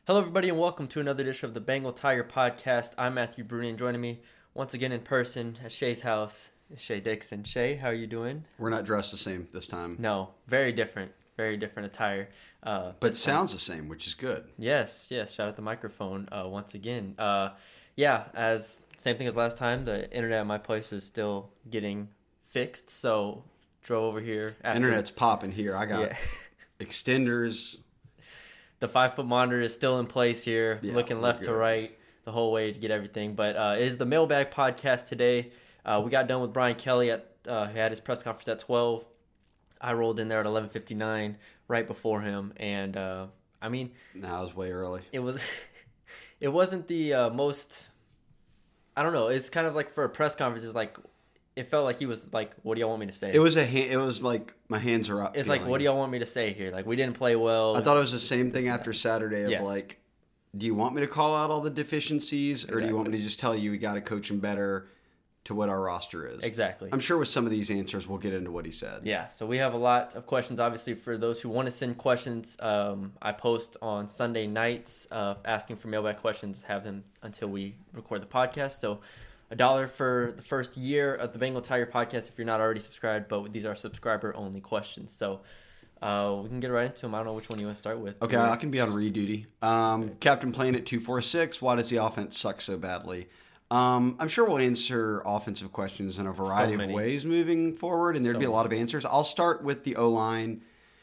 Hello, everybody, and welcome to another edition of the Bengal Tiger Podcast. I'm Matthew Bruni, and joining me once again in person at Shay's house is Shay Dixon. Shay, how are you doing? We're not dressed the same this time. No, very different attire. But it sounds the same, which is good. Yes. Shout out the microphone once again. As same thing as last time. The internet at my place is still getting fixed, so drove over here. Internet's popping here. I got extenders. The 5-foot monitor is still in place here, looking left to right the whole way to get everything. But it is the Mailbag Podcast today. We got done with Brian Kelly he had his press conference at 12. I rolled in there at 11:59 right before him, and No, it was way early. It wasn't the most. I don't know. It's kind of like for a press conference. It's like it felt like he was like, "What do y'all want me to say?" It was like my hands are up. It's feeling. Like, "What do y'all want me to say here?" Like, we didn't play well. I thought it was the same thing after Saturday of like, do you want me to call out all the deficiencies, or do you want me to just tell you we got to coach him better to what our roster is? Exactly. I'm sure with some of these answers we'll get into what he said. Yeah, so we have a lot of questions. Obviously, for those who want to send questions, I post on Sunday nights asking for mailbag questions, have them until we record the podcast. So $1 for the first year of the Bengal Tiger Podcast if you're not already subscribed, but these are subscriber-only questions. So we can get right into them. I don't know which one you want to start with. Okay, I can be on read duty. Captain Planet 246, why does the offense suck so badly? I'm sure we'll answer offensive questions in a variety of ways moving forward, and there'd be a lot of answers. I'll start with the O-line.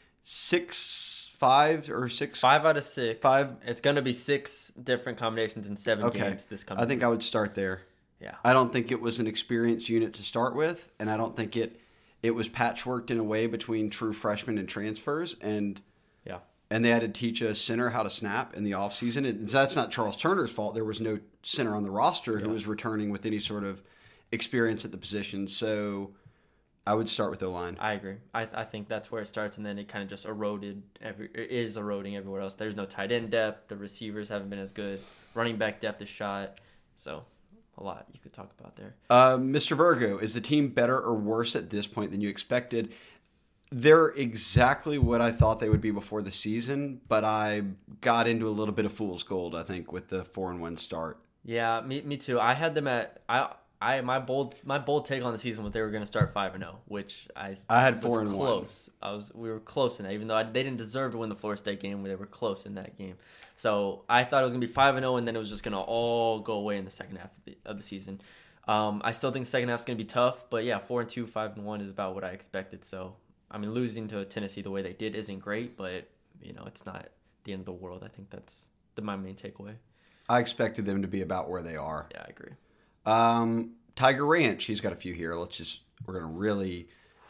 5 out of 6. 5. It's going to be 6 different combinations in 7 games this coming. I think I would start there. Yeah. I don't think it was an experienced unit to start with, and I don't think it was patchworked in a way between true freshmen and transfers, and they had to teach a center how to snap in the offseason. And that's not Charles Turner's fault. There was no center on the roster who was returning with any sort of experience at the position. So I would start with O-line. I agree. I think that's where it starts, and then it kind of just eroding everywhere else. There's no tight end depth. The receivers haven't been as good. Running back depth is shot. So a lot you could talk about there. Mr. Virgo, is the team better or worse at this point than you expected? They're exactly what I thought they would be before the season, but I got into a little bit of fool's gold, I think, with the 4-1 start. Yeah, me too. I had them at my bold take on the season was they were going to start 5-0, which I had 4-1. Close. We were close in that, even though they didn't deserve to win the Florida State game. They were close in that game. So I thought it was going to be 5-0, and then it was just going to all go away in the second half of the season. I still think the second half is going to be tough, but yeah, 4-2, 5-1 is about what I expected. So I mean, losing to Tennessee the way they did isn't great, but it's not the end of the world. I think that's my main takeaway. I expected them to be about where they are. Yeah, I agree. Tiger Ranch, he's got a few here. We're gonna really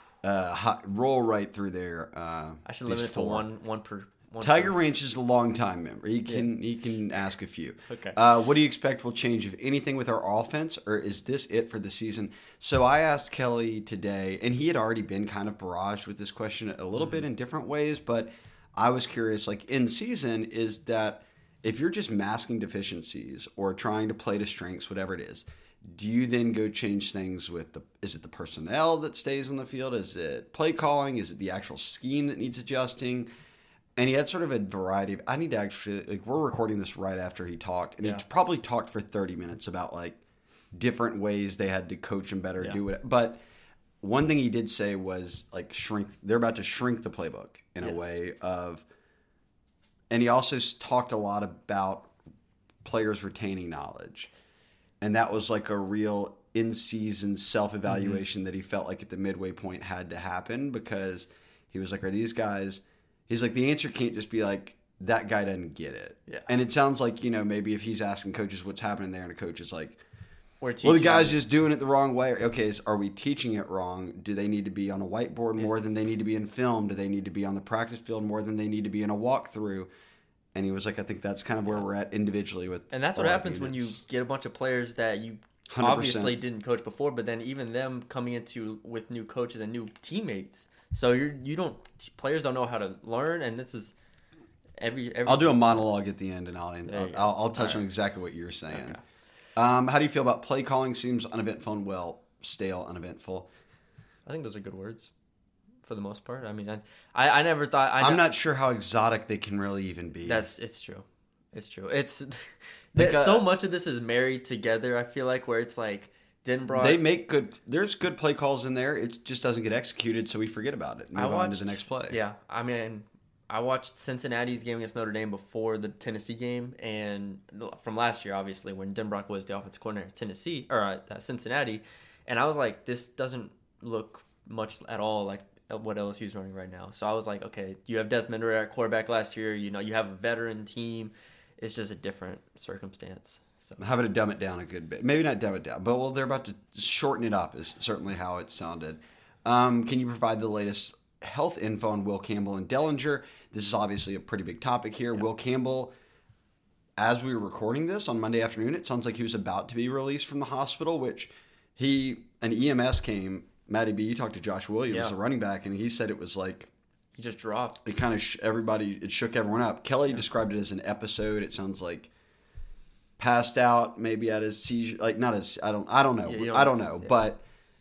roll right through there. I should limit it to one per. Tiger Ranch is a long-time member. He can ask a few. Okay. What do you expect will change, if anything, with our offense, or is this it for the season? So I asked Kelly today, and he had already been kind of barraged with this question a little bit in different ways, but I was curious, like in season, is that if you're just masking deficiencies or trying to play to strengths, whatever it is, do you then go change things with is it the personnel that stays on the field? Is it play calling? Is it the actual scheme that needs adjusting? And he had sort of a variety of, I need to actually, we're recording this right after he talked, and he probably talked for 30 minutes about different ways they had to coach him better, do it. But one thing he did say was they're about to shrink the playbook in a way of, and he also talked a lot about players retaining knowledge. And that was a real in-season self-evaluation that he felt like at the midway point had to happen, because he was like, are these guys... He's like, the answer can't just be that guy doesn't get it. Yeah. And it sounds like, maybe if he's asking coaches what's happening there, and a coach is like, well, the guy's just doing it the wrong way. Okay, are we teaching it wrong? Do they need to be on a whiteboard more than they need to be in film? Do they need to be on the practice field more than they need to be in a walkthrough? And he was like, I think that's kind of where we're at individually with. And that's what happens when you get a bunch of players that you 100%. Obviously didn't coach before, but then even them coming into with new coaches and new teammates. So players don't know how to learn, and this is every. I'll do a monologue at the end, and I'll touch on exactly what you're saying. Okay. How do you feel about play calling? Seems uneventful and stale, uneventful. I think those are good words. for the most part. I mean, I never thought... I'm not sure how exotic they can really even be. It's true. It's true. It's Like, so much of this is married together. I feel like where it's like Denbrock. They make good. There's good play calls in there. It just doesn't get executed, so we forget about it. Move on to the next play. Yeah, I mean, I watched Cincinnati's game against Notre Dame before the Tennessee game, and from last year, obviously, when Denbrock was the offensive coordinator at Tennessee or Cincinnati, and I was like, this doesn't look much at all like what LSU's running right now. So I was like, okay, you have Desmond Ridder at quarterback last year. You know, you have a veteran team. It's just a different circumstance. So having to dumb it down a good bit. Maybe not dumb it down, but they're about to shorten it up is certainly how it sounded. Can you provide the latest health info on Will Campbell and Dellinger? This is obviously a pretty big topic here. Yeah. Will Campbell, as we were recording this on Monday afternoon, it sounds like he was about to be released from the hospital, which an EMS came. Matty B, you talked to Josh Williams, the running back, and he said it was like he just dropped. It kind of it shook everyone up. Kelly described it as an episode. It sounds like passed out, maybe at his seizure, like not as I don't know, I don't know, but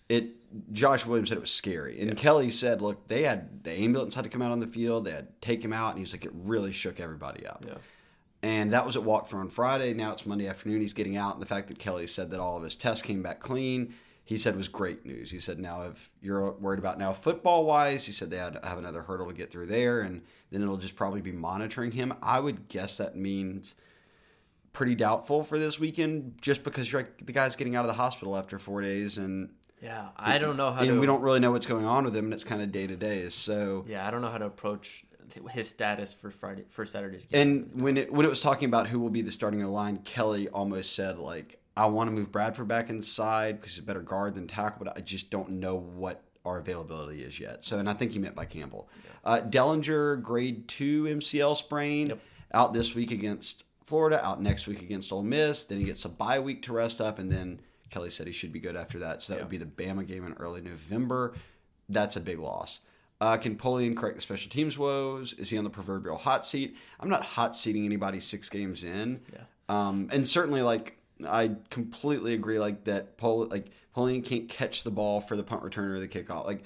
Josh Williams said it was scary, and Kelly said, look, the ambulance had to come out on the field, they had to take him out, and he was like, it really shook everybody up. Yeah. And that was at walkthrough on Friday. Now it's Monday afternoon. He's getting out, and the fact that Kelly said that all of his tests came back clean, he said was great news. He said, now if you're worried about now football-wise, he said they had to have another hurdle to get through there, and then it'll just probably be monitoring him. I would guess that means pretty doubtful for this weekend, just because you're like, the guy's getting out of the hospital after 4 days, and I don't know how. And we don't really know what's going on with him, and it's kind of day to day. So I don't know how to approach his status for Saturday's game. And when it was talking about who will be the starting line, Kelly almost said like, I want to move Bradford back inside because he's a better guard than tackle, but I just don't know what our availability is yet. So, and I think he meant by Campbell. Dellinger, grade 2 MCL sprain, out this week against Florida, out next week against Ole Miss. Then he gets a bye week to rest up, and then Kelly said he should be good after that. So that would be the Bama game in early November. That's a big loss. Can Polian correct the special teams woes? Is he on the proverbial hot seat? I'm not hot seating anybody 6 games in. And certainly, like, I completely agree, like, that Polian can't catch the ball for the punt return or the kickoff. Like,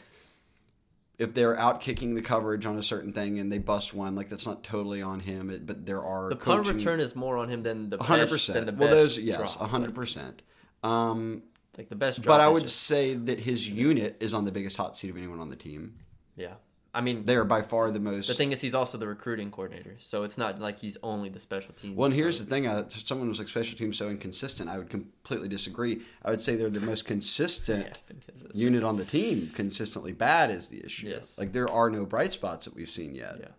if they're out kicking the coverage on a certain thing and they bust one, like, that's not totally on him. But there are the punt return is more on him than the 100%. Than the well, those 100%. Like the best drop. But I would say that his unit is on the biggest hot seat of anyone on the team. Yeah. I mean, they are by far the most. The thing is, he's also the recruiting coordinator, so it's not like he's only the special teams. Well, and here's the thing: someone was like, "Special teams so inconsistent." I would completely disagree. I would say they're the most consistent unit on the team. Consistently bad is the issue. Yes. Like there are no bright spots that we've seen yet. Yeah.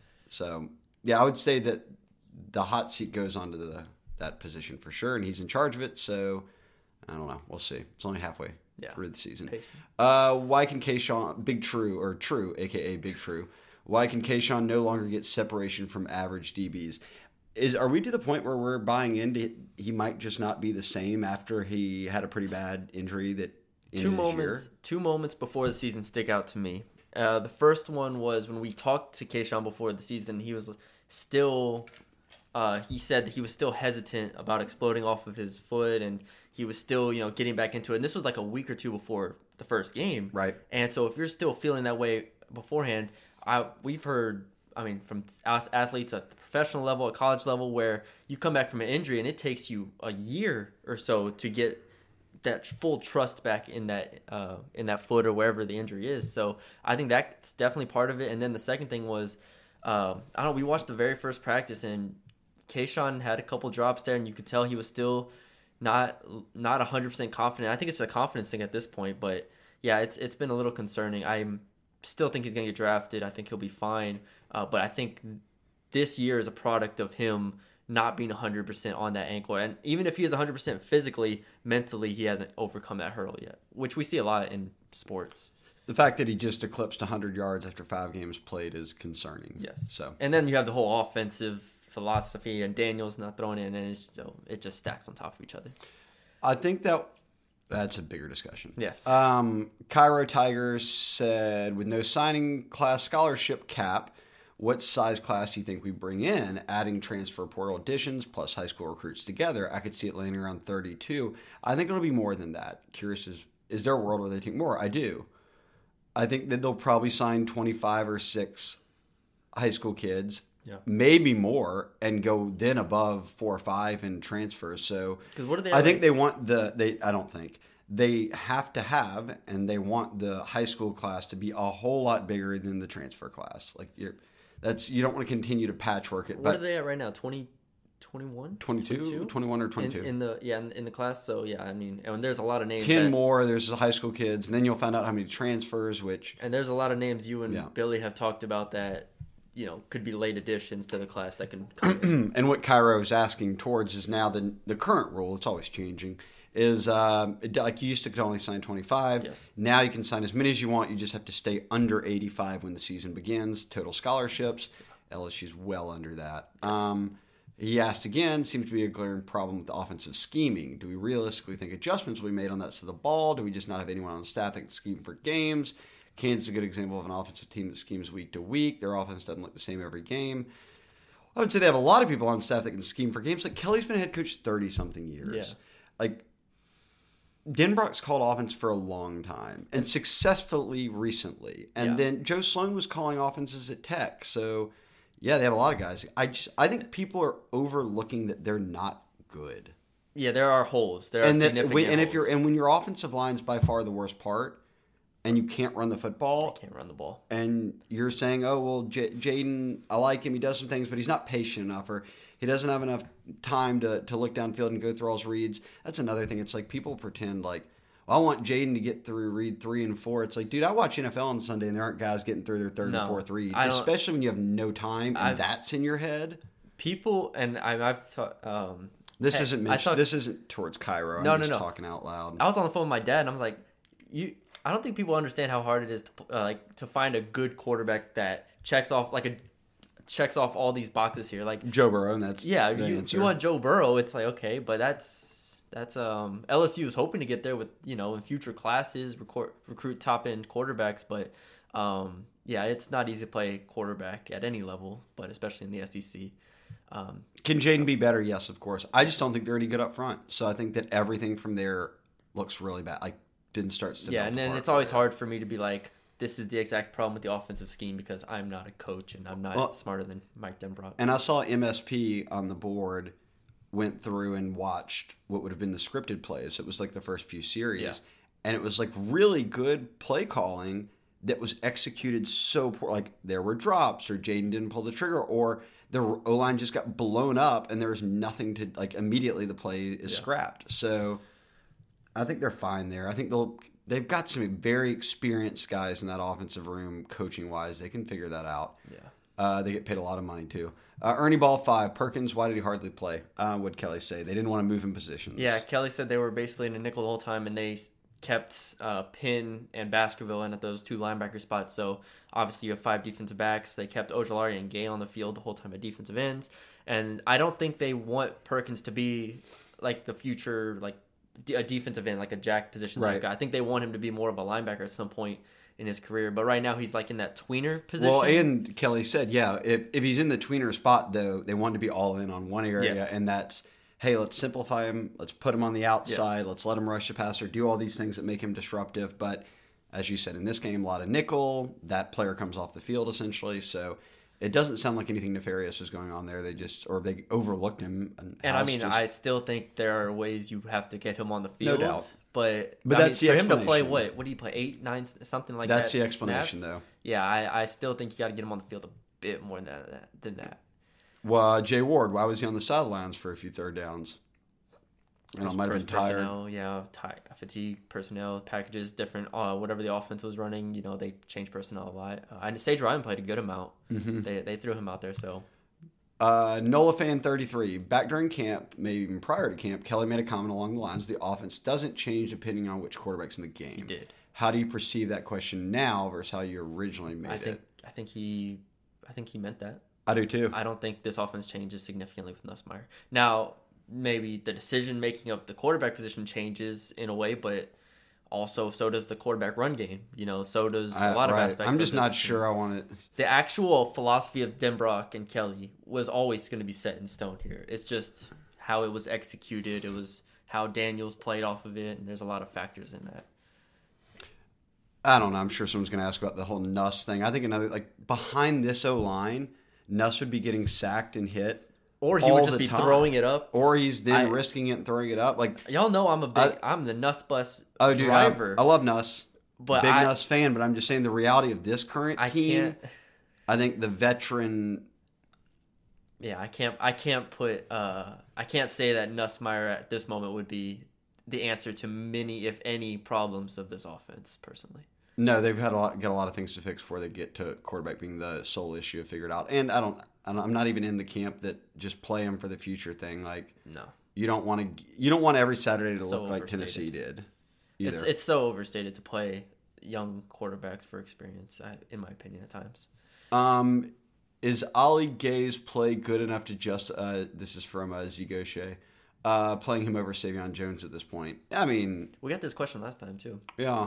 So I would say that the hot seat goes onto that position for sure, and he's in charge of it. So I don't know. We'll see. It's only halfway through the season. Why can Kayshawn, True, a.k.a. Big True, why can Kayshawn no longer get separation from average DBs? Are we to the point where we're buying into he might just not be the same after he had a pretty bad injury that Two moments before the season stick out to me. The first one was when we talked to Kayshawn before the season. He was still... he said that he was still hesitant about exploding off of his foot, and he was still, getting back into it. And this was like a week or two before the first game. Right. And so if you're still feeling that way beforehand, we've heard, from athletes at the professional level, at college level, where you come back from an injury and it takes you a year or so to get that full trust back in that foot or wherever the injury is. So I think that's definitely part of it. And then the second thing was, we watched the very first practice, and Kayshawn had a couple drops there, and you could tell he was still not 100% confident. I think it's a confidence thing at this point, but yeah, it's been a little concerning. I still think he's going to get drafted. I think he'll be fine, but I think this year is a product of him not being 100% on that ankle, and even if he is 100% physically, mentally he hasn't overcome that hurdle yet, which we see a lot in sports. The fact that he just eclipsed 100 yards after 5 games played is concerning. Yes. So, and then you have the whole offensive philosophy, and Daniel's not throwing in, and it just stacks on top of each other. I think that's a bigger discussion. Yes. Cairo Tigers said, with no signing class scholarship cap, what size class do you think we bring in? Adding transfer portal additions plus high school recruits together, I could see it landing around 32. I think it'll be more than that. Curious, is there a world where they take more? I do. I think that they'll probably sign 25 or 6 high school kids maybe more, and go then above 4 or 5 in transfers. So what do they? I think they want I don't think they have to have, and they want the high school class to be a whole lot bigger than the transfer class. Like you don't want to continue to patchwork it. What are they at right now? 21? 22? 21 or 22. In the class. So, yeah, I mean, and there's a lot of names. 10 more, there's the high school kids, and then you'll find out how many transfers, And there's a lot of names you and Billy have talked about that, could be late additions to the class that can come in. And what Cairo is asking towards is now the current rule, it's always changing, is like you used to could only sign 25. Yes. Now you can sign as many as you want. You just have to stay under 85 when the season begins. Total scholarships, LSU's well under that. Yes. He asked again, seems to be a glaring problem with the offensive scheming. Do we realistically think adjustments will be made on that side of the ball? Do we just not have anyone on the staff that can scheme for games? Kansas is a good example of an offensive team that schemes week to week. Their offense doesn't look the same every game. I would say they have a lot of people on staff that can scheme for games. Like Kelly's been a head coach 30-something years. Yeah. Like Denbrock's called offense for a long time and successfully recently. And then Joe Sloan was calling offenses at Tech. So... yeah, they have a lot of guys. I think people are overlooking that they're not good. Yeah, there are holes. There are significant holes. And when your offensive line's by far the worst part, and you can't run the football, and you're saying, oh well, Jaden, I like him, he does some things, but he's not patient enough, or he doesn't have enough time to look downfield and go through all his reads. That's another thing. It's like people pretend like, I want Jaden to get through read 3 and 4. It's like, dude, I watch NFL on Sunday and there aren't guys getting through their third and fourth read, especially when you have no time and that's in your head. People, and I've thought, this isn't towards Cairo. I'm just talking out loud. I was on the phone with my dad and I was like, I don't think people understand how hard it is to find a good quarterback that checks off all these boxes here. Like Joe Burrow, and that's if you want Joe Burrow, it's like, okay, but that's LSU is hoping to get there with in future classes recruit top end quarterbacks, but it's not easy to play quarterback at any level, but especially in the SEC. Can Jaden be better? Yes, of course. I just don't think they're any good up front. So I think that everything from there looks really bad. Like didn't start to and then it's always hard for me to be like, this is the exact problem with the offensive scheme because I'm not a coach and I'm not smarter than Mike Denbrock. And I saw MSP on the board. Went through and watched what would have been the scripted plays. It was like the first few series. And it was like really good play calling that was executed so poor. Like there were drops or Jaden didn't pull the trigger or the O-line just got blown up and there was nothing to like immediately the play is scrapped. So I think they're fine there. I think they've got some very experienced guys in that offensive room coaching wise. They can figure that out. Yeah. They get paid a lot of money too. Ernie Ball 5. Perkins, why did he hardly play? What'd Kelly say? They didn't want to move him positions. Yeah, Kelly said they were basically in a nickel the whole time, and they kept Penn and Baskerville in at those 2 linebacker spots. So obviously you have 5 defensive backs. They kept Ojolari and Gay on the field the whole time at defensive ends. And I don't think they want Perkins to be like the future, like a defensive end, like a jack position type guy. I think they want him to be more of a linebacker at some point in his career, but right now he's like in that tweener position. Well, and Kelly said, if he's in the tweener spot, though, they want to be all in on one area, and that's, hey, let's simplify him, let's put him on the outside, let's let him rush the passer, do all these things that make him disruptive. But as you said, in this game, a lot of nickel, that player comes off the field essentially, so it doesn't sound like anything nefarious was going on there. They overlooked him. And I mean, I still think there are ways you have to get him on the field. No doubt. But that's the explanation. For him to play, what did he play, 8, 9, something like that? That's the explanation, though. Yeah, I still think you got to get him on the field a bit more than that. Well, Jay Ward, why was he on the sidelines for a few third downs? Might have been tired. Fatigue, personnel, packages, different. Whatever the offense was running, they changed personnel a lot. And Sage Ryan played a good amount. Mm-hmm. They threw him out there, so. Nola Fan 33. Back during camp, maybe even prior to camp, Kelly made a comment along the lines, the offense doesn't change depending on which quarterback's in the game. He did. How do you perceive that question now versus how you originally made it? I think he meant that. I do too. I don't think this offense changes significantly with Nussmeier. Now, maybe the decision making of the quarterback position changes in a way, but also so does the quarterback run game. So does a lot of aspects. I'm just not sure I want it. The actual philosophy of Denbrock and Kelly was always going to be set in stone here. It's just how it was executed. It was how Daniels played off of it, and there's a lot of factors in that. I don't know. I'm sure someone's going to ask about the whole Nuss thing. I think behind this O-line, Nuss would be getting sacked and hit. Or he would just be throwing it up. Or he's then risking it and throwing it up. Like y'all know I'm the Nuss bus driver. I love Nuss. But big Nuss fan, but I'm just saying the reality of this current team. I think the veteran. Yeah, I can't say that Nussmeier at this moment would be the answer to many, if any, problems of this offense. Personally, no, they've got a lot of things to fix before they get to quarterback being the sole issue figured out. And I'm not even in the camp that just play him for the future thing. Like, no, you don't want every Saturday to look like Tennessee did. Either. It's so overstated to play young quarterbacks for experience, in my opinion, at times. Is Ali Gay's play good enough to just? This is from Z Gaucher, playing him over Savion Jones at this point. I mean, we got this question last time too. Yeah,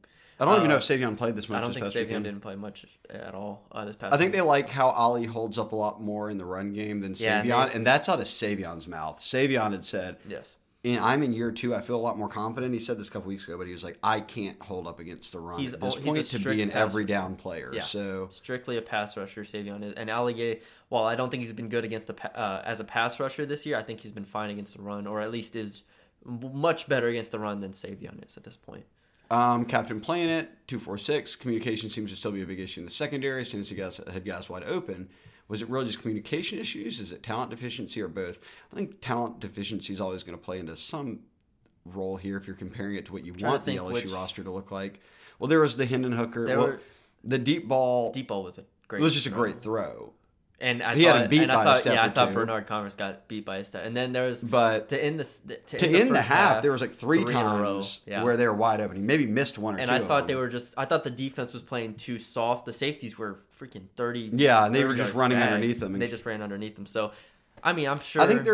I don't even know if Savion played this much. I don't think Savion didn't play much at all this past. I think they like how Ali holds up a lot more in the run game than Savion, and that's out of Savion's mouth. Savion had said, "Yes, I'm in year 2. I feel a lot more confident." He said this a couple weeks ago, but he was like, "I can't hold up against the run at this point to be an every down player." Yeah. So strictly a pass rusher, Savion is. And Ali Gay, while I don't think he's been good against as a pass rusher this year, I think he's been fine against the run, or at least is much better against the run than Savion is at this point. Captain Planet 246. Communication seems to still be a big issue in the secondary. Tennessee had guys wide open. Was it really just communication issues? Is it talent deficiency or both? I think talent deficiency is always going to play into some role here if you're comparing it to what you want the LSU roster to look like. Well, there was the Hendon Hooker. The deep ball. Deep ball was a great. It was just a great throw. And he had him beat by a step. Yeah, I thought Bernard Converse got beat by a step. And then there was to end the half, there was like three times where they were wide open. He maybe missed one or two. And I thought I thought the defense was playing too soft. The safeties were freaking 30. Yeah, and they were just running underneath them. They just ran underneath them. So, I mean, I'm sure. I think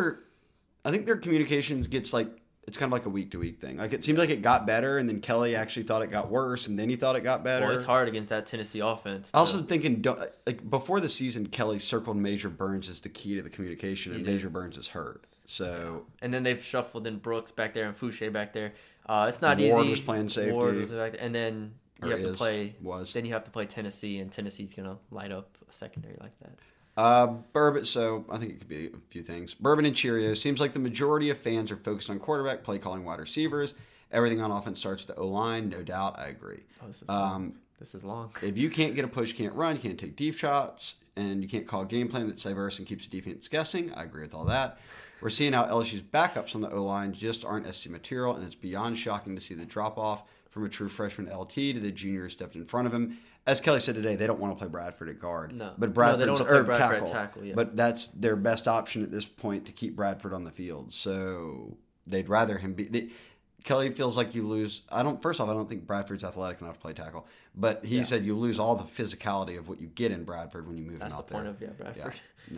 their communications gets like. It's kind of like a week-to-week thing. Like, it seems like it got better, and then Kelly actually thought it got worse, and then he thought it got better. Well, it's hard against that Tennessee offense. Also thinking, before the season, Kelly circled Major Burns as the key to the communication, and Major Burns is hurt. So, and then they've shuffled in Brooks back there and Fouché back there. It's not easy. Ward was playing safety. Ward was back there. And then you have to play. Then you have to play Tennessee, and Tennessee's gonna light up a secondary like that. Bourbon, so I think it could be a few things. Bourbon and Cheerios. Seems like the majority of fans are focused on quarterback, play calling, wide receivers. Everything on offense starts with the O-line. No doubt, I agree. This is long. If you can't get a push, can't run, you can't take deep shots, and you can't call a game plan that's diverse and keeps the defense guessing, I agree with all that. We're seeing how LSU's backups on the O-line just aren't SC material, and it's beyond shocking to see the drop-off from a true freshman LT to the junior who stepped in front of him. As Kelly said today, they don't want to play Bradford at guard. No, but Bradford's, they don't want to play Bradford at tackle. Yeah. But that's their best option at this point to keep Bradford on the field. So they'd rather him be. Kelly feels like you lose. First off, I don't think Bradford's athletic enough to play tackle. But he said you lose all the physicality of what you get in Bradford when you move him out there. That's the point of Bradford. Yeah. No.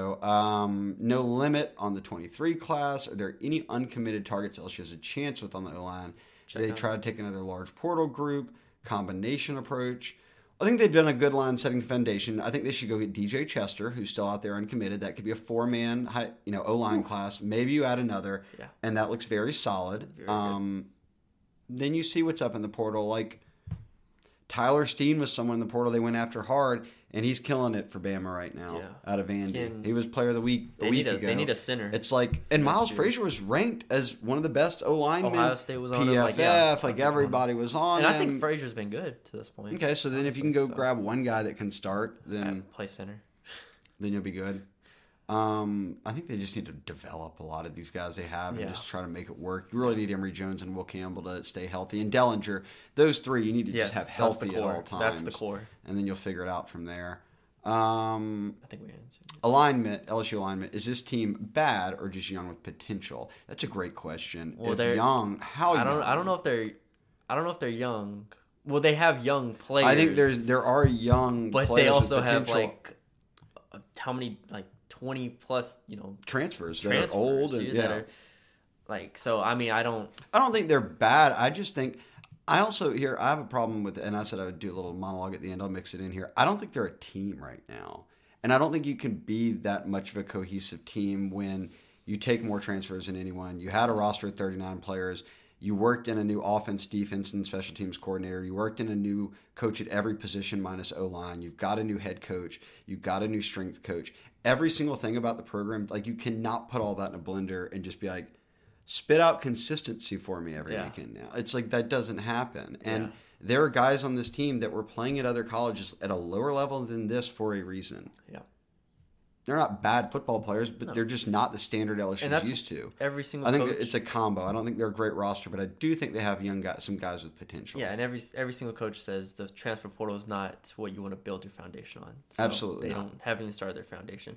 So no limit on the 23 class. Are there any uncommitted targets LSU has a chance with on the O-line? They try to take another large portal group, combination approach. I think they've done a good line setting the foundation. I think they should go get DJ Chester, who's still out there uncommitted. That could be a 4-man, O-line class. Maybe you add another, and that looks very solid. Then you see what's up in the portal. Like Tyler Steen was someone in the portal they went after hard, and he's killing it for Bama right now out of Vandy. He was player of the week a week ago. They need a center. It's like, and Miles Frazier was ranked as one of the best O-linemen. Ohio State was on PFF, him. Everybody was on him. And I think Frazier's been good to this point. Okay, so then if you can go grab one guy that can start, then play center. Then you'll be good. I think they just need to develop a lot of these guys they have and just try to make it work. You really need Emory Jones and Will Campbell to stay healthy. And Dellinger, those three you need to just have healthy at all times. That's the core. And then you'll figure it out from there. I think we answered. Alignment, LSU alignment. Is this team bad or just young with potential? That's a great question. Well, if they're young, how young? I don't know if they're young. Well, they have young players. I think there are young but players, they also with have how many 20 plus, transfers that are old and that are, so I mean, I don't think they're bad. I just think I have a problem with, and I said I would do a little monologue at the end. I'll mix it in here. I don't think they're a team right now. And I don't think you can be that much of a cohesive team when you take more transfers than anyone. You had a roster of 39 players. You worked in a new offense, defense, and special teams coordinator. You worked in a new coach at every position minus O-line. You've got a new head coach. You've got a new strength coach. Every single thing about the program, like you cannot put all that in a blender and just be like, spit out consistency for me every weekend now. It's like that doesn't happen. And there are guys on this team that were playing at other colleges at a lower level than this for a reason. Yeah. They're not bad football players, but they're just not the standard LSU's used to. Every single I think coach, it's a combo. I don't think they're a great roster, but I do think they have young guys, some guys with potential. Yeah, and every single coach says the transfer portal is not what you want to build your foundation on. So Absolutely they not. haven't even started their foundation.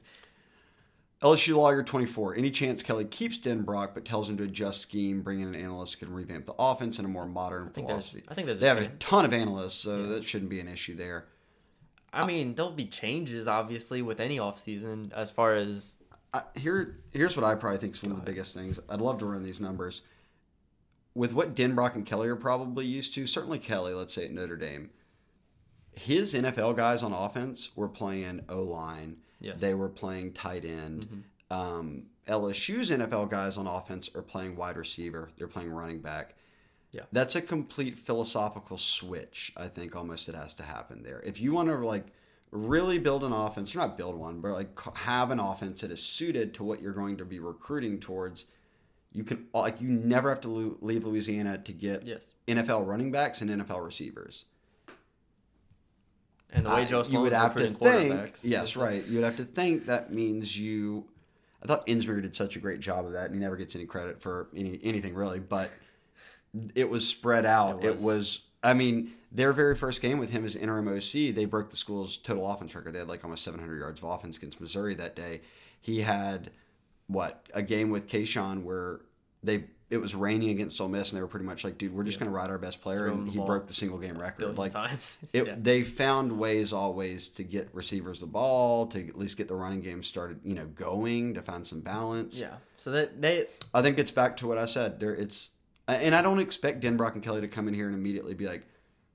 LSU Lawyer 24. Any chance Kelly keeps Denbrock but tells him to adjust scheme, bring in an analyst who can revamp the offense in a more modern philosophy? I think there's they have a ton of analysts, so that shouldn't be an issue there. I mean, there'll be changes, obviously, with any offseason as far as... Here's what I probably think is one of the biggest things. I'd love to run these numbers. With what Denbrock and Kelly are probably used to, certainly Kelly, let's say at Notre Dame, his NFL guys on offense were playing O-line. Yes. They were playing tight end. LSU's NFL guys on offense are playing wide receiver. They're playing running back. Yeah. That's a complete philosophical switch, I think, almost it has to happen there. If you want to, like, really build an offense, or not build one, but, like, have an offense that is suited to what you're going to be recruiting towards, you can, like, you never have to leave Louisiana to get NFL running backs and NFL receivers. And the way Joe you would Sloan's have to recruiting think, quarterbacks. yes, right. You would have to think that means you. I thought Insmer did such a great job of that, and he never gets any credit for anything really. But it was spread out. It was. I mean, their very first game with him as interim OC, they broke the school's total offense record. They had like almost 700 yards of offense against Missouri that day. He had a game with Kayshawn where it was raining against Ole Miss, and they were pretty much like, dude, we're just going to ride our best player, and he broke the single game record. Like times. They found ways always to get receivers the ball, to at least get the running game started, going, to find some balance. Yeah. So that I think it's back to what I said. And I don't expect Denbrock and Kelly to come in here and immediately be like,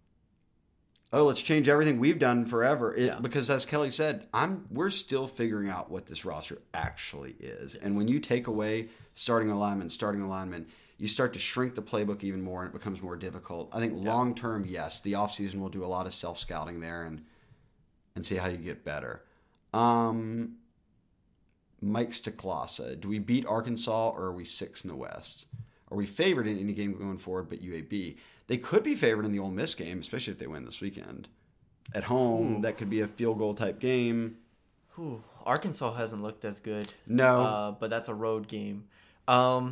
oh, let's change everything we've done forever. Because as Kelly said, we're still figuring out what this roster actually is. Yes. And when you take away starting alignment, you start to shrink the playbook even more, and it becomes more difficult. I think long term, yes, the offseason will do a lot of self-scouting there and see how you get better. Mike Stacklasa, do we beat Arkansas or are we 6 in the West? Are we favored in any game going forward but UAB? They could be favored in the Ole Miss game, especially if they win this weekend. At home, that could be a field goal type game. Arkansas hasn't looked as good. No. But that's a road game. I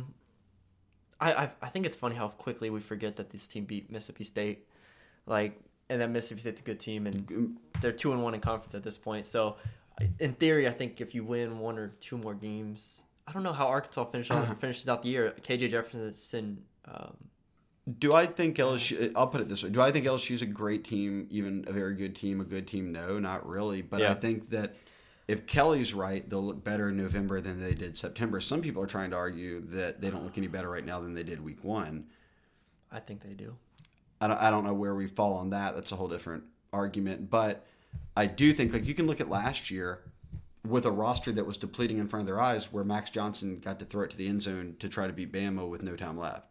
think it's funny how quickly we forget that this team beat Mississippi State. And that Mississippi State's a good team, and they're 2-1 in conference at this point. So, in theory, I think if you win 1 or 2 more games, I don't know how Arkansas finishes out the year. KJ Jefferson. Do I think LSU? I'll put it this way: do I think LSU is a great team, even a very good team, a good team? No, not really. But I think that if Kelly's right, they'll look better in November than they did September. Some people are trying to argue that they don't look any better right now than they did week 1. I think they do. I don't know where we fall on that. That's a whole different argument. But I do think, you can look at last year with a roster that was depleting in front of their eyes, where Max Johnson got to throw it to the end zone to try to beat Bama with no time left.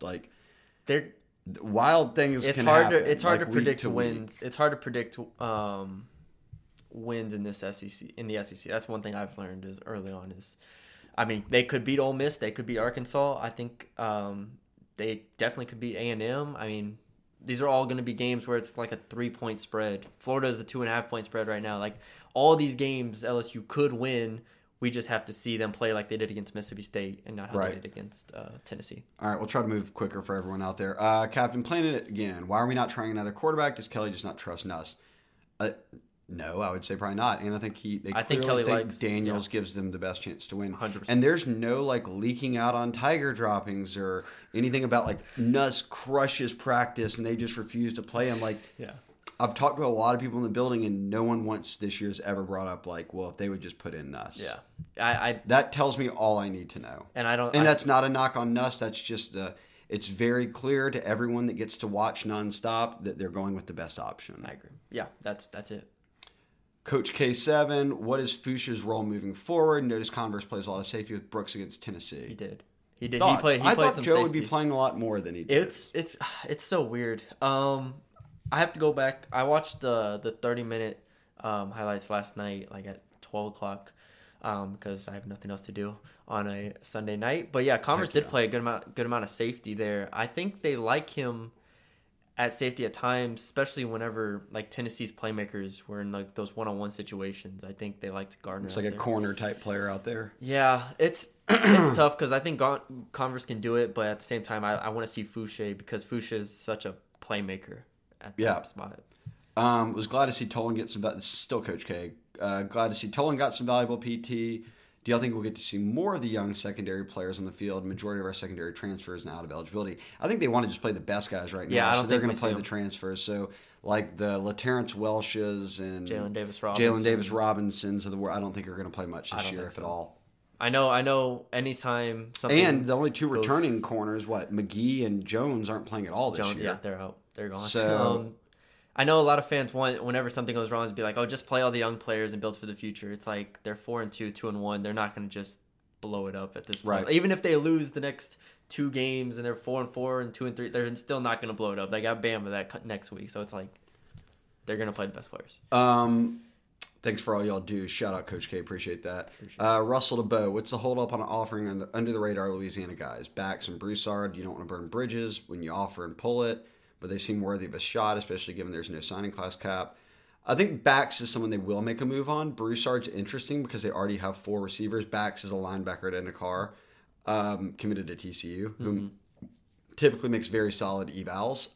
Wild things can happen. It's hard to predict wins. It's hard to predict wins in this SEC. In the SEC, that's one thing I've learned is early on they could beat Ole Miss. They could beat Arkansas. I think they definitely could beat A&M. I mean, these are all going to be games where it's like a 3-point spread. Florida is a 2.5-point spread right now. All these games, LSU could win. We just have to see them play like they did against Mississippi State and not how they did against Tennessee. All right, we'll try to move quicker for everyone out there. Captain Planet again. Why are we not trying another quarterback? Does Kelly just not trust us? No, I would say probably not. And I think I think Daniels gives them the best chance to win. 100%. And there's no leaking out on Tiger droppings or anything about Nuss crushes practice and they just refuse to play him. I've talked to a lot of people in the building, and no one once this year's ever brought up if they would just put in Nuss. Yeah, that tells me all I need to know. And that's not a knock on Nuss. That's just it's very clear to everyone that gets to watch nonstop that they're going with the best option. I agree. Yeah, that's it. Coach K7, what is Fuchsia's role moving forward? Notice Converse plays a lot of safety with Brooks against Tennessee. He did. He did. Thoughts? He I played thought some Joe would safety. be playing a lot more than he did. It's so weird. I have to go back. I watched the 30-minute highlights last night, like at 12 o'clock, because I have nothing else to do on a Sunday night. But yeah, Converse did play a good amount of safety there. I think they like him at safety at times, especially whenever like Tennessee's playmakers were in like those one-on-one situations. I think they like to guard. It's like a corner type player out there. Yeah, it's tough because I think Converse can do it, but at the same time, I want to see Fouché because Fouché is such a playmaker at that spot. Was glad to see Tolan get some. This is still Coach K. Glad to see Tolan got some valuable PT. Do y'all think we'll get to see more of the young secondary players on the field? Majority of our secondary transfers now out of eligibility. I think they want to just play the best guys right now. Yeah, I don't so they're think going to play the transfers. So like the LaTerrence Welshes and Jalen Davis Robinsons of the world, I don't think are going to play much this year, if at all. I know. Anytime something. And the only two returning corners, McGee and Jones, aren't playing at all this year. Yeah, they're out. They're gone. So. I know a lot of fans want, whenever something goes wrong, to be like, "Oh, just play all the young players and build for the future." It's like they're 4-2, 2-1. They're not going to just blow it up at this point. Right. Even if they lose the next 2 games and they're 4-4 and 2-3, they're still not going to blow it up. They got Bama that next week, so it's like they're going to play the best players. Thanks for all y'all do. Shout out Coach K. Appreciate that. Russell DeBow, what's the hold up on offering under the radar Louisiana guys? Bax and Broussard, you don't want to burn bridges when you offer and pull it, but they seem worthy of a shot, especially given there's no signing class cap. I think Bax is someone they will make a move on. Broussard's interesting because they already have 4 receivers. Bax is a linebacker at Endicott, committed to TCU, who typically makes very solid evals.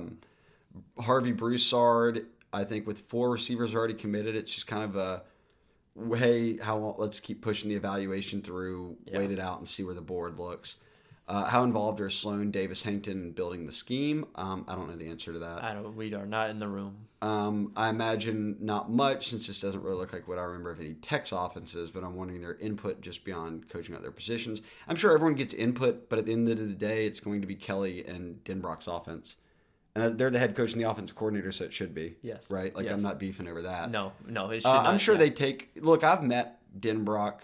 Harvey Broussard, I think with 4 receivers already committed, it's just kind of a, hey, how long, let's keep pushing the evaluation through, wait it out and see where the board looks. How involved are Sloan, Davis, Hankton in building the scheme? I don't know the answer to that. We are not in the room. I imagine not much, since this doesn't really look like what I remember of any Tech's offenses, but I'm wondering their input just beyond coaching out their positions. I'm sure everyone gets input, but at the end of the day, it's going to be Kelly and Denbrock's offense. They're the head coach and the offensive coordinator, so it should be. Yes. Right? Like, yes. I'm not beefing over that. No. It should I'm not, sure they take... Look, I've met Denbrock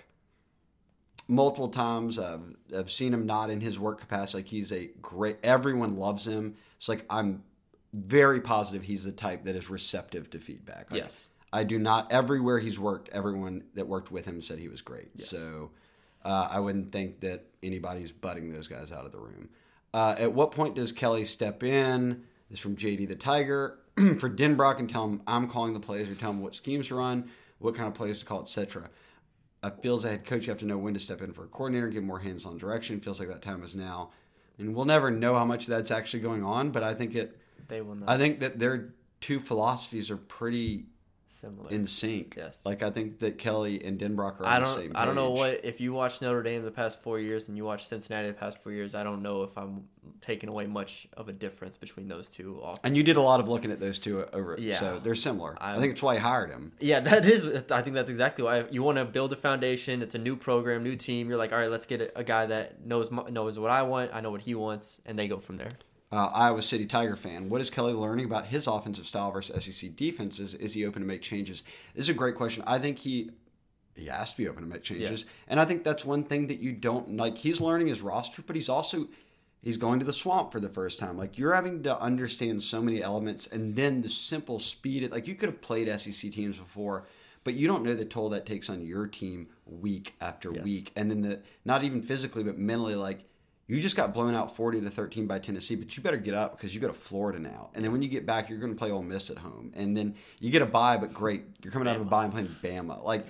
multiple times. I've seen him not in his work capacity. Like, he's a great... Everyone loves him. It's like, I'm very positive he's the type that is receptive to feedback. Like, yes. I do not... Everywhere he's worked, everyone that worked with him said he was great. Yes. So I wouldn't think that anybody's butting those guys out of the room. At what point does Kelly step in? This is from JD the Tiger. For Denbrock and tell him I'm calling the plays or tell him what schemes to run, what kind of plays to call, etc. Feels as a head coach, you have to know when to step in for a coordinator, give more hands-on direction. Feels like that time is now. And we'll never know how much that's actually going on, but I think they will know. I think that their 2 philosophies are pretty similar, in sync. Yes. Like, I think that Kelly and Denbrock are on the same page. I don't know if you watch Notre Dame the past 4 years and you watch Cincinnati the past 4 years, I don't know if I'm taking away much of a difference between those two offenses. And you did a lot of looking at those two over it. Yeah. So they're similar. I think it's why I hired him. Yeah, I think that's exactly why. You want to build a foundation. It's a new program, new team. You're like, all right, let's get a guy that knows what I want. I know what he wants, and they go from there. Iowa City Tiger fan. What is Kelly learning about his offensive style versus SEC defenses? Is he open to make changes? This is a great question. I think he has to be open to make changes. Yes. And I think that's one thing that you don't like. He's learning his roster, but he's going to the swamp for the first time. Like, you're having to understand so many elements, and then the simple speed. Like, you could have played SEC teams before, but you don't know the toll that takes on your team week after week. And then not even physically, but mentally, like, you just got blown out 40-13 by Tennessee, but you better get up because you go to Florida now. And then when you get back, you're going to play Ole Miss at home. And then you get a bye, but great. You're coming out of a bye and playing Bama. Like,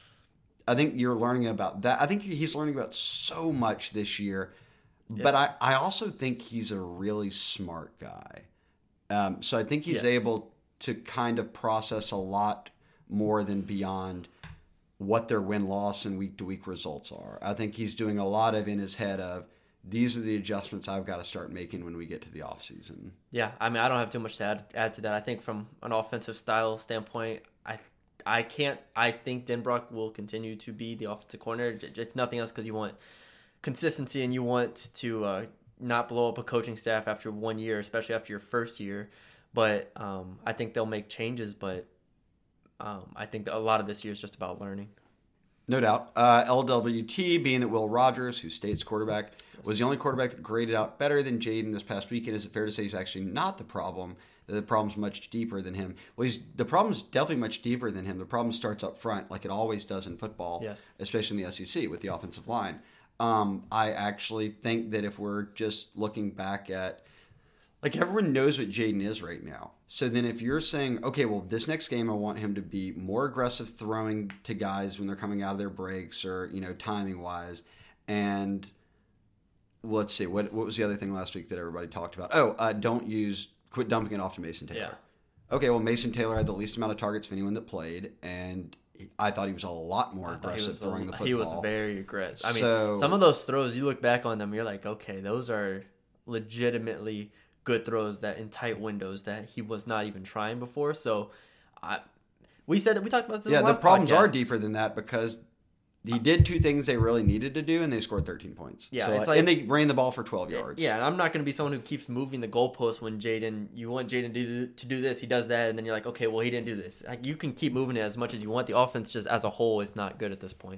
I think you're learning about that. I think he's learning about so much this year. Yes. But I also think he's a really smart guy. So I think he's able to kind of process a lot more than beyond what their win-loss and week-to-week results are. I think he's doing a lot of in his head of, these are the adjustments I've got to start making when we get to the offseason. Yeah, I mean, I don't have too much to add to that. I think from an offensive style standpoint, I think Denbrock will continue to be the offensive coordinator, if nothing else, because you want consistency and you want to not blow up a coaching staff after 1 year, especially after your first year. But I think they'll make changes, but I think a lot of this year is just about learning. No doubt. LWT, being that Will Rogers, who's State's quarterback, was the only quarterback that graded out better than Jaden this past weekend. Is it fair to say he's actually not the problem? That the problem's much deeper than him? Well, the problem's definitely much deeper than him. The problem starts up front, like it always does in football, Yes. especially in the SEC with the offensive line. I actually think that if we're just looking back at, like, everyone knows what Jaden is right now. So then if you're saying, okay, well, this next game I want him to be more aggressive throwing to guys when they're coming out of their breaks or, timing-wise. And let's see, what was the other thing last week that everybody talked about? Quit dumping it off to Mason Taylor. Yeah. Okay, well, Mason Taylor had the least amount of targets of anyone that played, and I thought he was a lot more aggressive throwing the football. He was very aggressive. I So- mean, some of those throws, you look back on them, you're like, okay, those are legitimately good throws that in tight windows that he was not even trying before. So, we talked about this. Yeah, in the last problems podcast. are deeper than that because he did two things they really needed to do, and they scored 13 points. Yeah, So, it's like- and they ran the ball for 12 yards. Yeah, and I'm not going to be someone who keeps moving the goalpost when you want Jaden to do this, he does that, and then you're like, okay, well, he didn't do this. Like, you can keep moving it as much as you want. The offense just as a whole is not good at this point.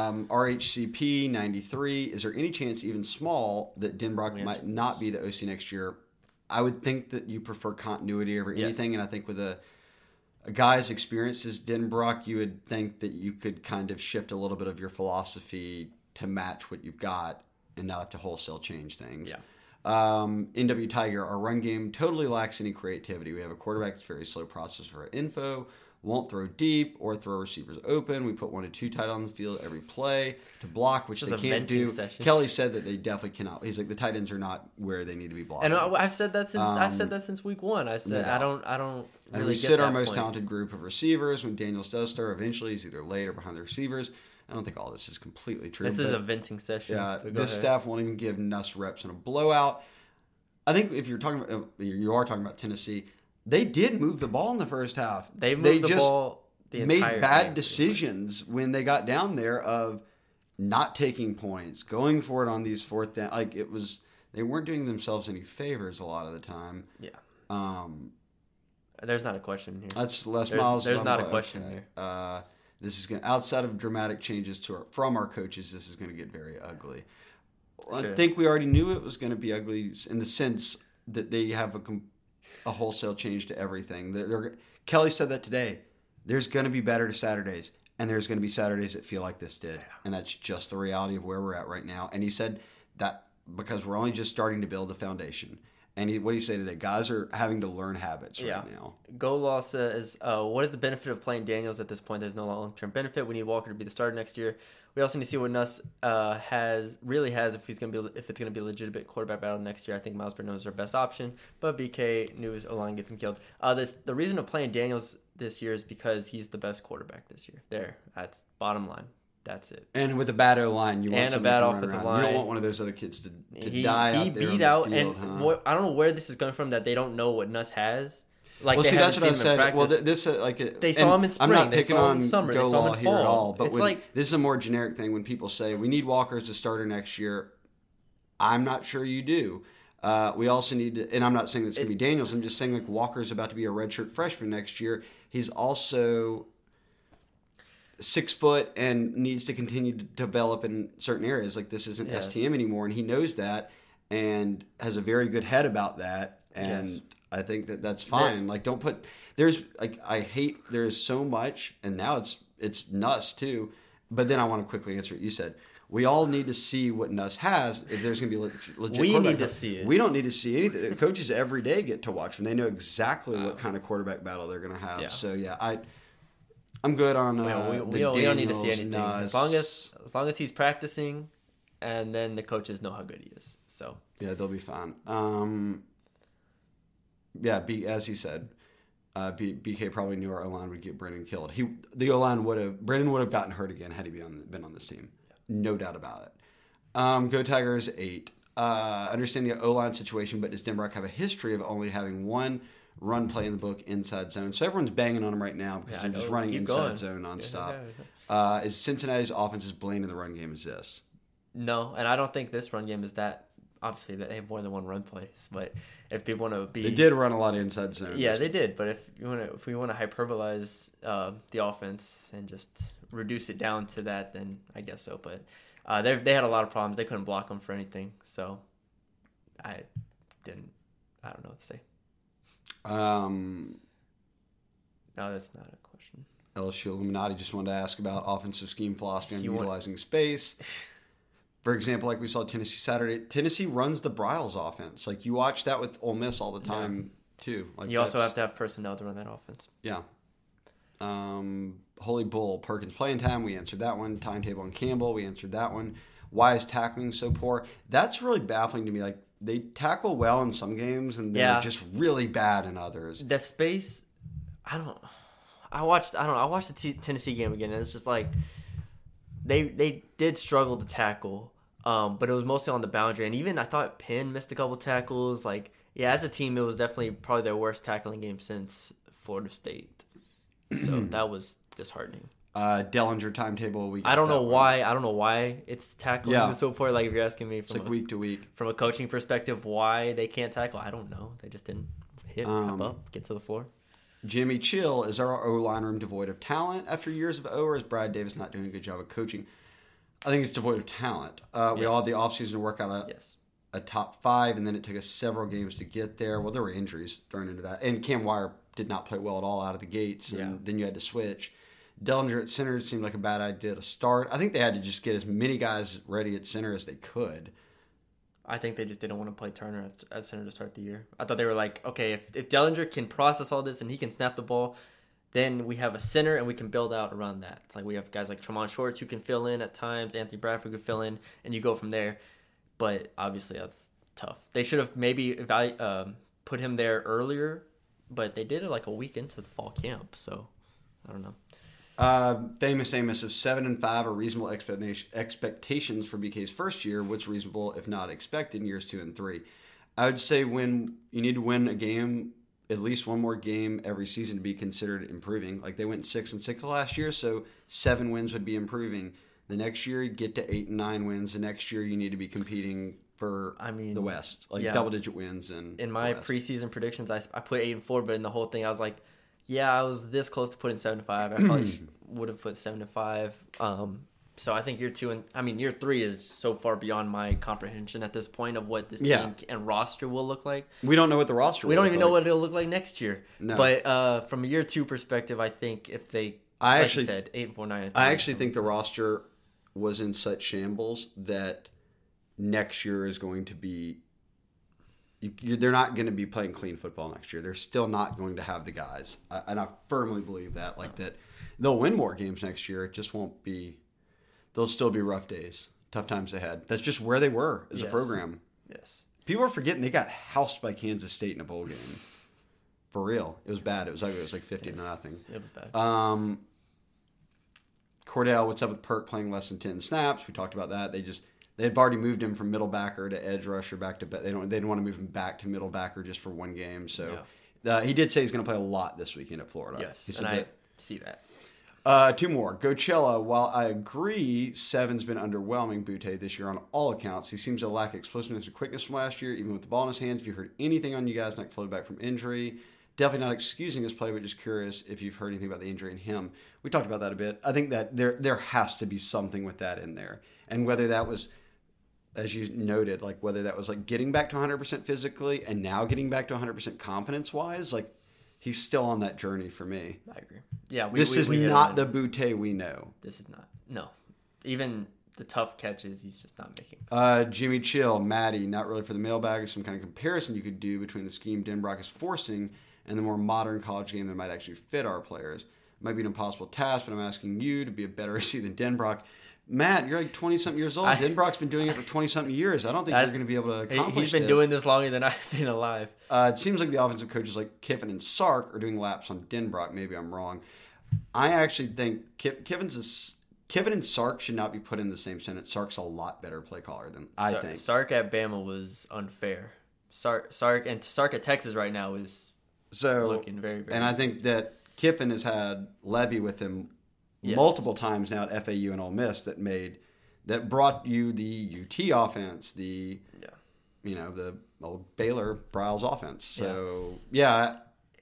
RHCP 93. Is there any chance, even small, that Denbrock Yes. might not be the OC next year? I would think that you prefer continuity over anything, Yes. and I think with a guy's experience as Denbrock, you would think that you could kind of shift a little bit of your philosophy to match what you've got and not have to wholesale change things. Yeah. NW Tiger, our run game totally lacks any creativity. We have a quarterback that's very slow process for info, won't throw deep or throw receivers open. We put 1 to 2 tight on the field every play to block, which Just they a can't venting do. session. Kelly said that they definitely cannot. He's like, the tight ends are not where they need to be blocked. And I've said that since week 1. I said no I doubt. don't And really we get sit our that most point. talented group of receivers. When Daniels does start, eventually he's either late or behind the receivers. I don't think all this is completely true. This is but a venting session. yeah, but go this ahead. staff won't even give Nuss reps in a blowout. I think if you are talking about Tennessee, they did move the ball in the first half. They moved the just ball the made entire bad game. decisions when they got down there of not taking points, going for it on these fourth down. Like they weren't doing themselves any favors a lot of the time. Yeah. Um, There's not a question here. That's Les There's- Miles. there's I'm not a like, question okay. here. This is going outside of dramatic changes from our coaches. This is going to get very ugly. I Sure. think we already knew it was going to be ugly in the sense that they have a wholesale change to everything. Kelly said that today. There's going to be better Saturdays, and there's going to be Saturdays that feel like this did, and that's just the reality of where we're at right now. And he said that because we're only just starting to build the foundation. And what do you say today? Guys are having to learn habits right now. Go Law says, what is the benefit of playing Daniels at this point? There's no long-term benefit. We need Walker to be the starter next year. We also need to see what Nuss has if it's going to be a legitimate quarterback battle next year. I think Miles Burnett is our best option, but BK News O-line gets him killed. The reason of playing Daniels this year is because he's the best quarterback this year. That's bottom line. That's it. And with a bad O-line, you want And a somebody bad to run offensive around. line. You don't want one of those other kids to He die out there beat on out, the field, and huh? I don't know where this is coming from that they don't know what Nuss has. Like, Well, they see, that's haven't what I seen him in said. Well, practice. this They saw him in spring. I'm not They picking saw him on in summer. They Go saw him Law in here at fall. all. But It's like- this is a more generic thing. When people say we need Walker as a starter next year, I'm not sure you do. We also need to, and I'm not saying that's going to be Daniels. I'm just saying like Walker's about to be a redshirt freshman next year. He's also 6 foot and needs to continue to develop in certain areas. Like this isn't Yes. STM anymore, and he knows that and has a very good head about that. And Yes. I think that's fine. Like don't put there's so much, and now it's Nuss too. But then I want to quickly answer what you said. We all need to see what Nuss has if there's going to be legit. We quarterback need to battle. see it. We don't need to see anything. The coaches every day get to watch them. They know exactly what kind of quarterback battle they're going to have. Yeah. So yeah, I'm good on we don't need to see Daniels, anything Nuss. as long as he's practicing, and then the coaches know how good he is. So Yeah, they'll be fine. As he said, BK probably knew our O-line would get Brennan killed. Brennan would have gotten hurt again had he been on this team. No doubt about it. Go Tigers 8. Understand the O-line situation, but does Denbrock have a history of only having one run play in the book inside zone? So everyone's banging on him right now because they're just running Keep inside going. zone nonstop. Yeah. Is Cincinnati's offense as blamed in the run game as this? No, and I don't think this run game is that obviously they have more than one run plays, but if people want to be, They did run a lot of inside zone. yeah, they did. But if we want to hyperbolize the offense and just reduce it down to that, then I guess so. But they had a lot of problems. They couldn't block them for anything, so I don't know what to say. No, that's not a question. LSU Illuminati just wanted to ask about offensive scheme philosophy and utilizing space. For example, like we saw Tennessee Saturday, Tennessee runs the Bryles offense. Like, you watch that with Ole Miss all the time, too. Like, you also have to have personnel to run that offense. Yeah. Holy Bull, Perkins playing time. We answered that one. Timetable on Campbell. We answered that one. Why is tackling so poor? That's really baffling to me. Like, they tackle well in some games, and they're just really bad in others. The space, I watched the Tennessee game again, and it's just like they did struggle to tackle, but it was mostly on the boundary. And even I thought Penn missed a couple tackles. Like, yeah, as a team, it was definitely probably their worst tackling game since Florida State. So that was disheartening. Dellinger timetable. I don't know why it's tackling so poor. Like, if you're asking me from week to week from a coaching perspective, why they can't tackle, I don't know. They just didn't hop up, get to the floor. Jimmy Chill, is our O-line room devoid of talent after years of O, or is Brad Davis not doing a good job of coaching? I think it's devoid of talent. We all had the offseason to work out a top 5, and then it took us several games to get there. Well, there were injuries during into that. And Cam Wire did not play well at all out of the gates, and then you had to switch. Dellinger at center seemed like a bad idea to start. I think they had to just get as many guys ready at center as they could. I think they just didn't want to play Turner at center to start the year. I thought they were like, okay, if Dellinger can process all this and he can snap the ball, then we have a center and we can build out around that. It's like we have guys like Tremont Shorts who can fill in at times, Anthony Bradford could fill in, and you go from there. But obviously that's tough. They should have maybe put him there earlier, but they did it like a week into the fall camp, so I don't know. Famous Amos of 7-5 are reasonable expectations for BK's first year. What's reasonable if not expected in years 2 and 3? I would say when you need to win a game, at least one more game every season to be considered improving. Like, they went 6-6 last year, so 7 wins would be improving. The next year you get to 8 and 9 wins. The next year you need to be competing for the West, like double-digit wins. And in my preseason predictions, I put 8 and 4, but in the whole thing I was like, yeah, I was this close to putting 7-5. I probably would have put 7-5. So I think year 3 is so far beyond my comprehension at this point of what this team and roster will look like. We don't know what the roster. We don't even know what it'll look like next year. No. But from a year 2 perspective, I think if they, like you said, 8 and 4, 9 and 3. I actually think the roster was in such shambles that next year is going to be. They're not going to be playing clean football next year. They're still not going to have the guys. And I firmly believe that. Like, that they'll win more games next year. It just won't be – they'll still be rough days, tough times ahead. That's just where they were as a program. Yes. People are forgetting they got housed by Kansas State in a bowl game. For real. It was bad. It was ugly. It was like 50-0. It was bad. Cordell, what's up with Perk playing less than 10 snaps? We talked about that. They had already moved him from middle backer to edge rusher back to. They didn't want to move him back to middle backer just for one game. So he did say he's going to play a lot this weekend at Florida. Yes, and I see that. 2 more. Coachella. While I agree, Seven's been underwhelming. Butte this year on all accounts. He seems to lack explosiveness or quickness from last year, even with the ball in his hands. If you heard anything on you guys not floating back from injury, definitely not excusing his play, but just curious if you've heard anything about the injury in him. We talked about that a bit. I think that there has to be something with that in there, and whether that was, as you noted, like whether that was like getting back to 100% physically and now getting back to 100% confidence-wise, like he's still on that journey for me. I agree. Yeah, this is not the Butte we know. This is not. No. Even the tough catches, he's just not making. Jimmy Chill, Maddie, not really for the mailbag, some kind of comparison you could do between the scheme Denbrock is forcing and the more modern college game that might actually fit our players. It might be an impossible task, but I'm asking you to be a better SC than Denbrock. Matt, you're like 20-something years old. Denbrock's been doing it for 20-something years. I don't think you're going to be able to accomplish this. He's been doing this longer than I've been alive. It seems like the offensive coaches like Kiffin and Sark are doing laps on Denbrock. Maybe I'm wrong. I actually think Kiffin and Sark should not be put in the same sentence. Sark's a lot better play caller than I think. Sark at Bama was unfair. Sark at Texas right now is looking very, very And I think that Kiffin has had Levy with him multiple times now at FAU and Ole Miss that brought you the UT offense, the the old Baylor Bryles offense. So yeah,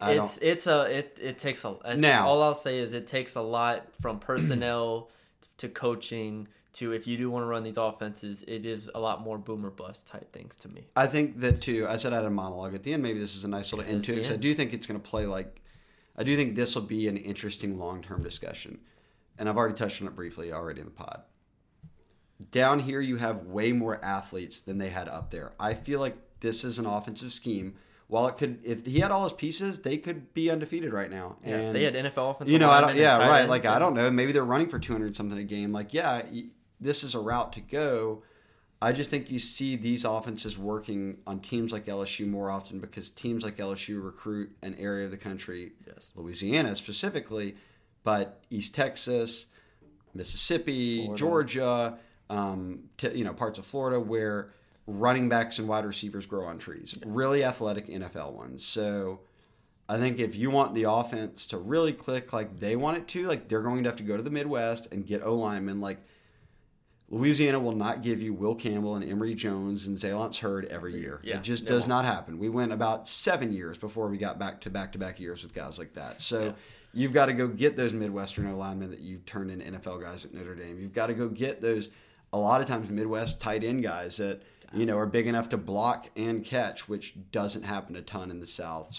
it takes now. All I'll say is it takes a lot from personnel to coaching to, if you do want to run these offenses, it is a lot more boom or bust type things to me. I think that too. I said I had a monologue at the end. Maybe this is a nice little end to it, because I do think it's going to play I do think this will be an interesting long-term discussion. And I've already touched on it briefly already in the pod. Down here, you have way more athletes than they had up there. I feel like this is an offensive scheme. While it could, if he had all his pieces, they could be undefeated right now. Yeah, and if they had NFL offensive I don't know. Maybe they're running for 200 something a game. This is a route to go. I just think you see these offenses working on teams like LSU more often, because teams like LSU recruit an area of the country, Louisiana specifically, but East Texas, Mississippi, Florida. Georgia, parts of Florida, where running backs and wide receivers grow on trees. Really athletic NFL ones. So I think if you want the offense to really click like they want it to, they're going to have to go to the Midwest and get O-linemen. Louisiana will not give you Will Campbell and Emory Jones and Zalance Hurd every year. Yeah, it just does not happen. We went about 7 years before we got back to back-to-back years with guys like that. So you've got to go get those Midwestern O-linemen that you turned into NFL guys at Notre Dame. You've got to go get those, a lot of times, Midwest tight end guys that are big enough to block and catch, which doesn't happen a ton in the South.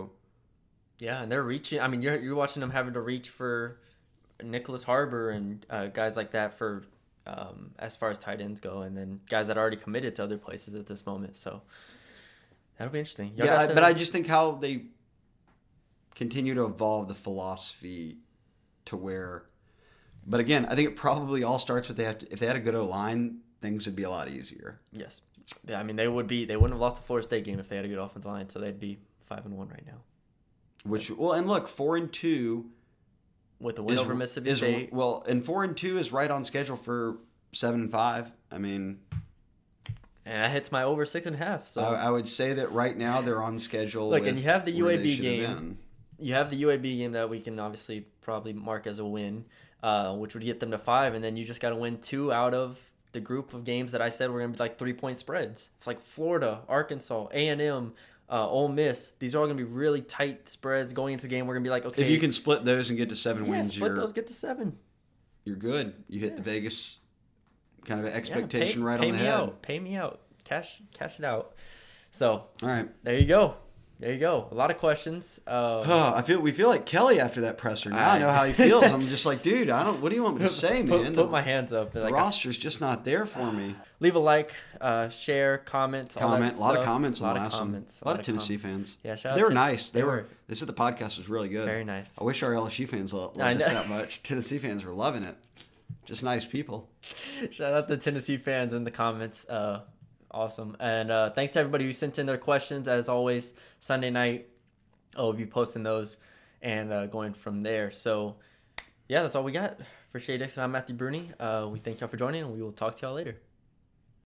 And they're reaching. I mean, you're watching them having to reach for Nicholas Harbor and guys like that for as far as tight ends go, and then guys that are already committed to other places at this moment. So that'll be interesting. But I just think how they continue to evolve the philosophy to where. But again, I think it probably all starts with if they had a good O-line, things would be a lot easier. Yes. Yeah, I mean, they wouldn't have lost the Florida State game if they had a good offensive line, so they'd be 5-1 right now. And look, 4-2 with the win over Mississippi State. And 4-2 is right on schedule for 7-5. I mean, and that hits my over 6.5. So I would say that right now they're on schedule. Look, and you have the UAB game. You have the UAB game that we can obviously probably mark as a win, which would get them to 5, and then you just got to win 2 out of the group of games that I said were going to be 3-point spreads. It's like Florida, Arkansas, A&M, Ole Miss. These are all going to be really tight spreads going into the game. We're going to be okay. If you can split those and get to 7 wins, split those, get to 7. You're good. You hit the Vegas kind of expectation right on the head. Pay me out. Cash it out. So, all right. There you go. A lot of questions. We feel like Kelly after that presser. Now I know how he feels. I'm just like, dude, what do you want me to say, man? Put my hands up. The roster's just not there for me. Leave a like, share, comment. A lot of comments on the last one. A lot of Tennessee fans. Yeah, they were nice. They said the podcast was really good. Very nice. I wish our LSU fans loved us that much. Tennessee fans were loving it. Just nice people. Shout out the Tennessee fans in the comments. Awesome. And thanks to everybody who sent in their questions. As always, Sunday night, we'll be posting those and going from there. So, yeah, that's all we got. For Shay Dixon, I'm Matthew Bruni. We thank y'all for joining, and we will talk to y'all later.